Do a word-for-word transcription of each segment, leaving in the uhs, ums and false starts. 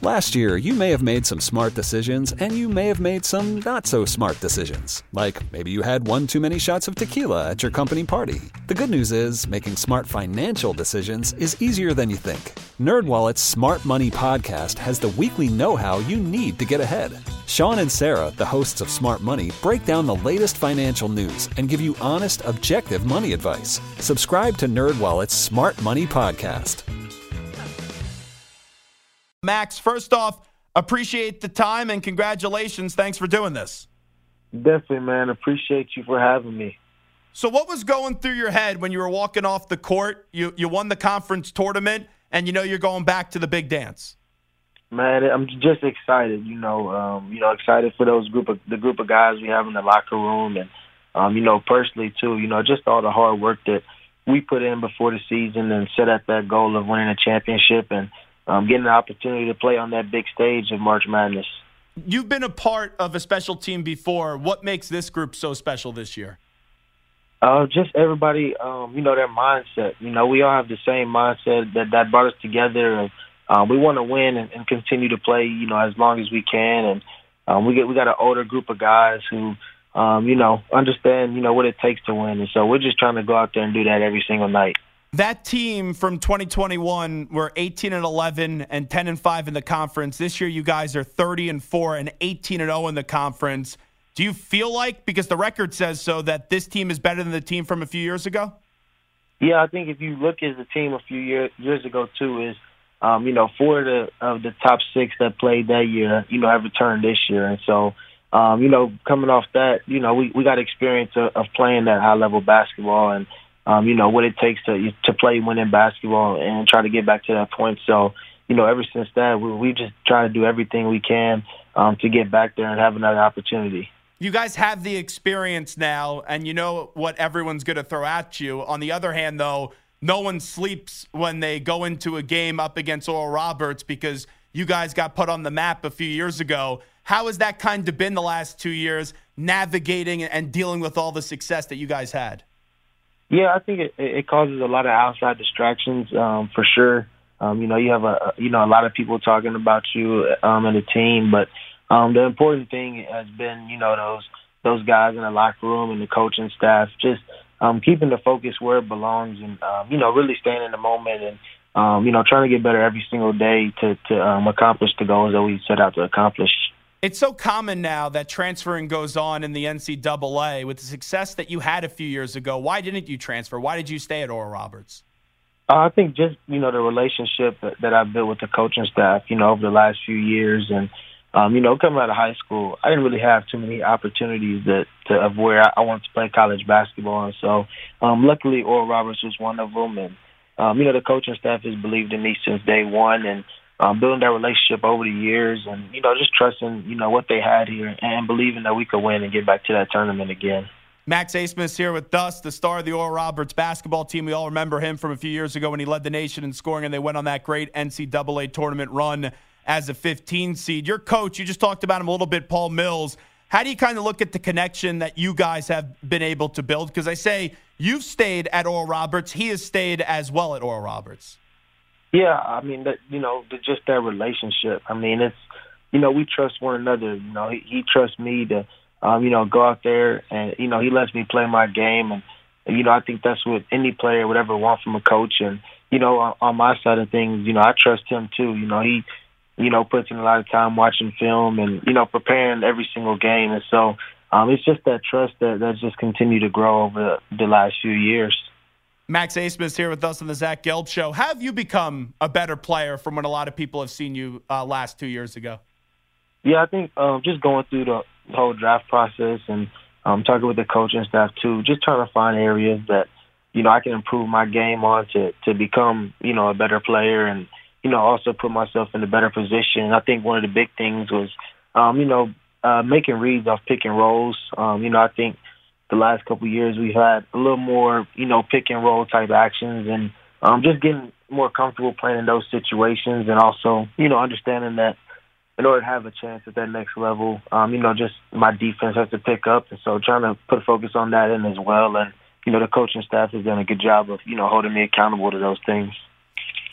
Last year, you may have made some smart decisions, and you may have made some not-so-smart decisions. Like, maybe you had one too many shots of tequila at your company party. The good news is, making smart financial decisions is easier than you think. NerdWallet's Smart Money Podcast has the weekly know-how you need to get ahead. Sean and Sarah, the hosts of Smart Money, break down the latest financial news and give you honest, objective money advice. Subscribe to NerdWallet's Smart Money Podcast. Max, first off, appreciate the time and congratulations. Thanks for doing this. Definitely, man. Appreciate you for having me. So what was going through your head when you were walking off the court? You you won the conference tournament, and you know you're going back to the big dance. Man, I'm just excited, you know, um, you know, excited for those group of the group of guys we have in the locker room, and um, you know, personally too, you know, just all the hard work that we put in before the season and set at that goal of winning a championship and um, getting the opportunity to play on that big stage of March Madness. You've been a part of a special team before. What makes this group so special this year? Uh, just everybody, um, you know, their mindset. You know, we all have the same mindset that that brought us together. And, Um, we want to win and, and continue to play, you know, as long as we can. And um, we get we got an older group of guys who, um, you know, understand, you know, what it takes to win. And so we're just trying to go out there and do that every single night. That team from twenty twenty-one were eighteen and eleven and ten and five in the conference. This year, you guys are thirty and four and eighteen and zero in the conference. Do you feel like, because the record says so, that this team is better than the team from a few years ago? Yeah, I think if you look at the team a few year, years ago too, is Um, you know, four of the, of the top six that played that year, you know, have returned this year. And so, um, you know, coming off that, you know, we, we got experience of, of playing that high-level basketball and, um, you know, what it takes to to play winning basketball and try to get back to that point. So, you know, ever since that, we, we just try to do everything we can um, to get back there and have another opportunity. You guys have the experience now, and you know what everyone's going to throw at you. On the other hand, though, no one sleeps when they go into a game up against Oral Roberts because you guys got put on the map a few years ago. How has that kind of been the last two years, navigating and dealing with all the success that you guys had? Yeah, I think it, it causes a lot of outside distractions, um, for sure. Um, you know, you have a you know a lot of people talking about you um, and the team, but um, the important thing has been you know those those guys in the locker room and the coaching staff just Um, keeping the focus where it belongs and, um, you know, really staying in the moment and, um, you know, trying to get better every single day to, to um, accomplish the goals that we set out to accomplish. It's so common now that transferring goes on in the N C double A. With the success that you had a few years ago, why didn't you transfer? Why did you stay at Oral Roberts? Uh, I think just, you know, the relationship that, that I've built with the coaching staff, you know, over the last few years and, Um, you know, coming out of high school, I didn't really have too many opportunities that to, of where I, I wanted to play college basketball. And so, um, luckily, Oral Roberts was one of them. And, um, you know, the coaching staff has believed in me since day one and um, building that relationship over the years and, you know, just trusting, you know, what they had here and believing that we could win and get back to that tournament again. Max Abmas here with us, the star of the Oral Roberts basketball team. We all remember him from a few years ago when he led the nation in scoring and they went on that great N C double A tournament run as a fifteen seed. Your coach, you just talked about him a little bit, Paul Mills. How do you kind of look at the connection that you guys have been able to build? Because I say you've stayed at Oral Roberts. He has stayed as well at Oral Roberts. Yeah, I mean, that, you know, just that relationship. I mean, it's, you know, we trust one another. You know, he, he trusts me to, um, you know, go out there and, you know, he lets me play my game. And, you know, I think that's what any player would ever want from a coach. And, you know, on, on my side of things, you know, I trust him too. You know, he, you know, puts in a lot of time watching film and, you know, preparing every single game. And so um, it's just that trust that that's just continued to grow over the, the last few years. Max Abmas here with us on the Zach Gelb Show. How have you become a better player from when a lot of people have seen you uh, last two years ago? Yeah, I think um, just going through the whole draft process and um, talking with the coaching staff too, just trying to find areas that, you know, I can improve my game on to, to become, you know, a better player and, you know, also put myself in a better position. I think one of the big things was, um, you know, uh, making reads off pick and rolls. Um, you know, I think the last couple of years we've had a little more, you know, pick and roll type actions and um, just getting more comfortable playing in those situations and also, you know, understanding that in order to have a chance at that next level, um, you know, just my defense has to pick up. And so trying to put a focus on that in as well. And, you know, the coaching staff has done a good job of, you know, holding me accountable to those things.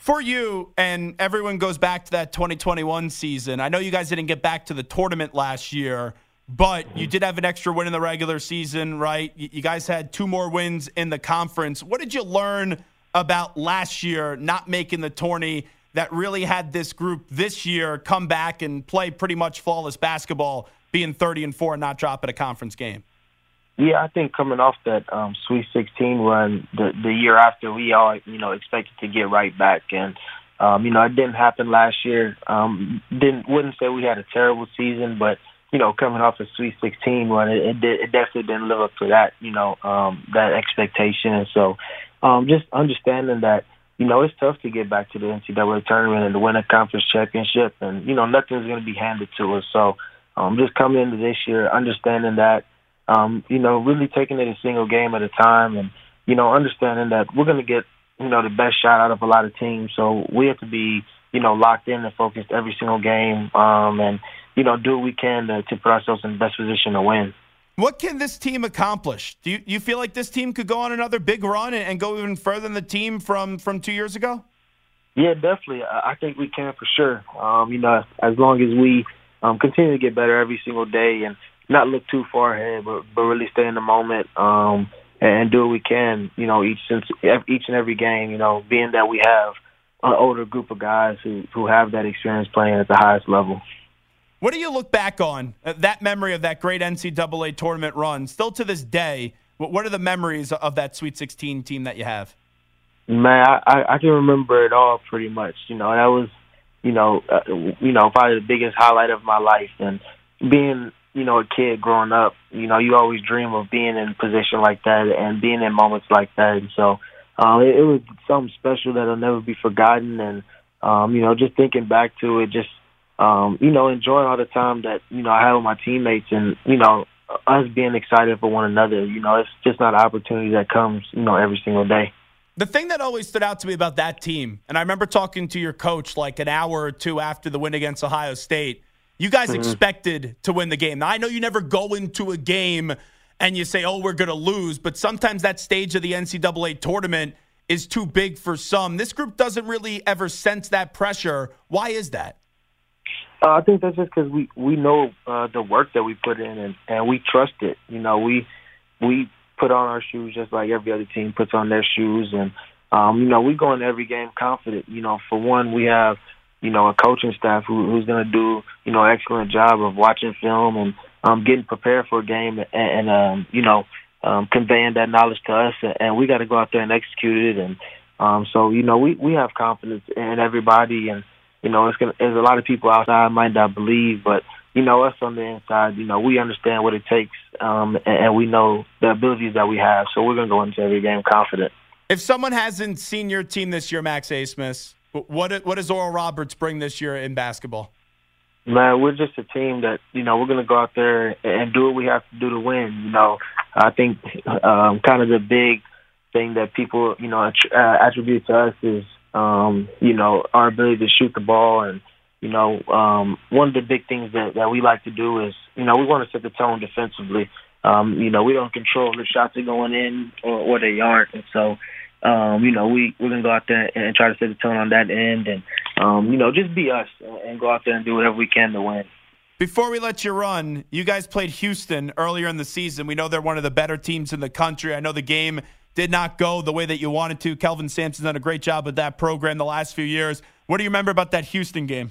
For you, and everyone goes back to that twenty twenty-one season, I know you guys didn't get back to the tournament last year, but you did have an extra win in the regular season, right? You guys had two more wins in the conference. What did you learn about last year not making the tourney that really had this group this year come back and play pretty much flawless basketball, being thirty and four and not dropping a conference game? Yeah, I think coming off that um, Sweet sixteen run, the the year after, we all you know expected to get right back, and um, you know it didn't happen last year. Um, didn't wouldn't say we had a terrible season, but you know coming off a Sweet sixteen run, it, it did it definitely didn't live up to that you know um, that expectation, and so um, just understanding that. You know, it's tough to get back to the N C double A tournament and to win a conference championship. And, you know, nothing's going to be handed to us. So um, just coming into this year, understanding that, um, you know, really taking it a single game at a time and, you know, understanding that we're going to get, you know, the best shot out of a lot of teams. So we have to be, you know, locked in and focused every single game um, and, you know, do what we can to, to put ourselves in the best position to win. What can this team accomplish? Do you, you feel like this team could go on another big run and, and go even further than the team from, from two years ago? Yeah, definitely. I, I think we can for sure. Um, you know, as long as we um, continue to get better every single day and not look too far ahead, but, but really stay in the moment um, and do what we can, you know, each, each and every game, you know, being that we have an older group of guys who, who have that experience playing at the highest level. What do you look back on, uh, that memory of that great N C double A tournament run? Still to this day, what are the memories of that Sweet sixteen team that you have? Man, I, I can remember it all pretty much. You know, that was, you know, uh, you know, probably the biggest highlight of my life. And being, you know, a kid growing up, you know, you always dream of being in a position like that and being in moments like that. And so um, it, it was something special that'll never be forgotten. And, um, you know, just thinking back to it, just, Um, you know, enjoying all the time that, you know, I have with my teammates and, you know, us being excited for one another. You know, it's just not an opportunity that comes, you know, every single day. The thing that always stood out to me about that team, and I remember talking to your coach like an hour or two after the win against Ohio State, you guys mm-hmm. expected to win the game. Now, I know you never go into a game and you say, oh, we're going to lose, but sometimes that stage of the N C double A tournament is too big for some. This group doesn't really ever sense that pressure. Why is that? Uh, I think that's just because we, we know uh, the work that we put in and, and we trust it. You know, we we put on our shoes just like every other team puts on their shoes. And, um, you know, we go into every game confident. You know, for one, we have, you know, a coaching staff who, who's going to do, you know, an excellent job of watching film and um, getting prepared for a game and, and um, you know, um, conveying that knowledge to us. And we got to go out there and execute it. And um, so, you know, we, we have confidence in everybody. And, You know, it's gonna, there's a lot of people outside might not believe, but, you know, us on the inside, you know, we understand what it takes, um, and, and we know the abilities that we have. So we're going to go into every game confident. If someone hasn't seen your team this year, Max Abmas, what what does Oral Roberts bring this year in basketball? Man, we're just a team that, you know, we're going to go out there and do what we have to do to win. You know, I think um, kind of the big thing that people, you know, uh, attribute to us is, Um, you know, our ability to shoot the ball. And, you know, um, one of the big things that, that we like to do is, you know, we want to set the tone defensively. Um, you know, we don't control if shots are going in or, or they aren't. And so, um, you know, we, we're going to go out there and try to set the tone on that end and, um, you know, just be us and go out there and do whatever we can to win. Before we let you run, you guys played Houston earlier in the season. We know they're one of the better teams in the country. I know the game did not go the way that you wanted to. Kelvin Sampson's done a great job with that program the last few years. What do you remember about that Houston game?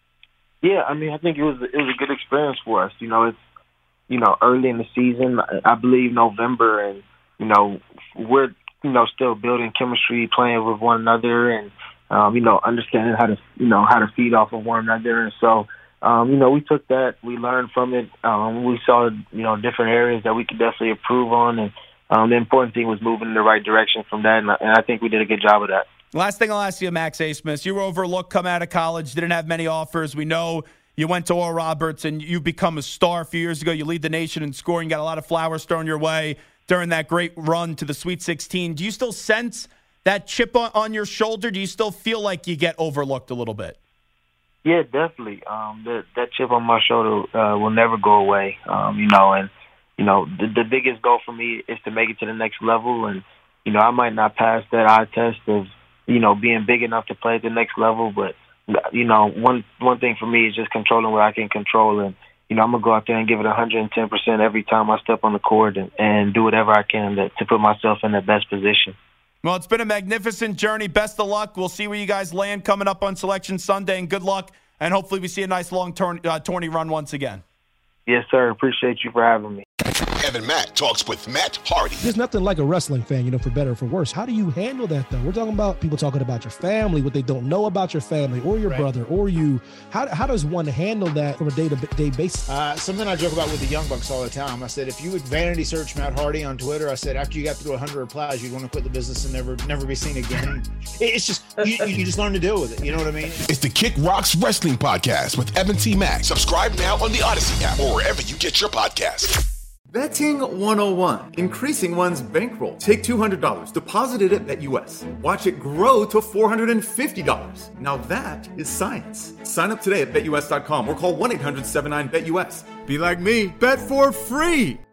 Yeah, I mean, I think it was it was a good experience for us. You know, it's you know early in the season, I believe November, and you know we're you know still building chemistry, playing with one another, and um, you know understanding how to you know how to feed off of one another. And so um, you know we took that, we learned from it. Um, we saw you know different areas that we could definitely improve on, and Um, the important thing was moving in the right direction from that, and I, and I think we did a good job of that. Last thing I'll ask you, Max Abmas, you were overlooked coming out of college, didn't have many offers. We know you went to Oral Roberts, and you've become a star a few years ago. You lead the nation in scoring, got a lot of flowers thrown your way during that great run to the Sweet sixteen. Do you still sense that chip on, on your shoulder? Do you still feel like you get overlooked a little bit? Yeah, definitely. Um, the, that chip on my shoulder uh, will never go away, um, you know, and You know, the, the biggest goal for me is to make it to the next level. And, you know, I might not pass that eye test of, you know, being big enough to play at the next level. But, you know, one one thing for me is just controlling what I can control. And, you know, I'm going to go out there and give it one hundred ten percent every time I step on the court and, and do whatever I can to, to put myself in the best position. Well, it's been a magnificent journey. Best of luck. We'll see where you guys land coming up on Selection Sunday, and good luck. And hopefully we see a nice long tourney, uh, tourney run once again. Yes, sir. Appreciate you for having me. Evan Mack talks with Matt Hardy. There's nothing like a wrestling fan, you know, for better or for worse. How do you handle that, though? We're talking about people talking about your family, what they don't know about your family or your right. brother or you. How how does one handle that from a day-to-day basis? Uh, something I joke about with the Young Bucks all the time. I said, if you would vanity search Matt Hardy on Twitter, I said, after you got through one hundred replies, you'd want to quit the business and never never be seen again. It's just, you, you just learn to deal with it. You know what I mean? It's the Kick Rocks Wrestling Podcast with Evan T. Mack. Subscribe now on the Odyssey app or wherever you get your podcasts. Betting one oh one. Increasing one's bankroll. Take two hundred dollars, deposit it at BetUS. Watch it grow to four hundred fifty dollars. Now that is science. Sign up today at Bet U S dot com or call one eight hundred seven nine bet U S. Be like me. Bet for free.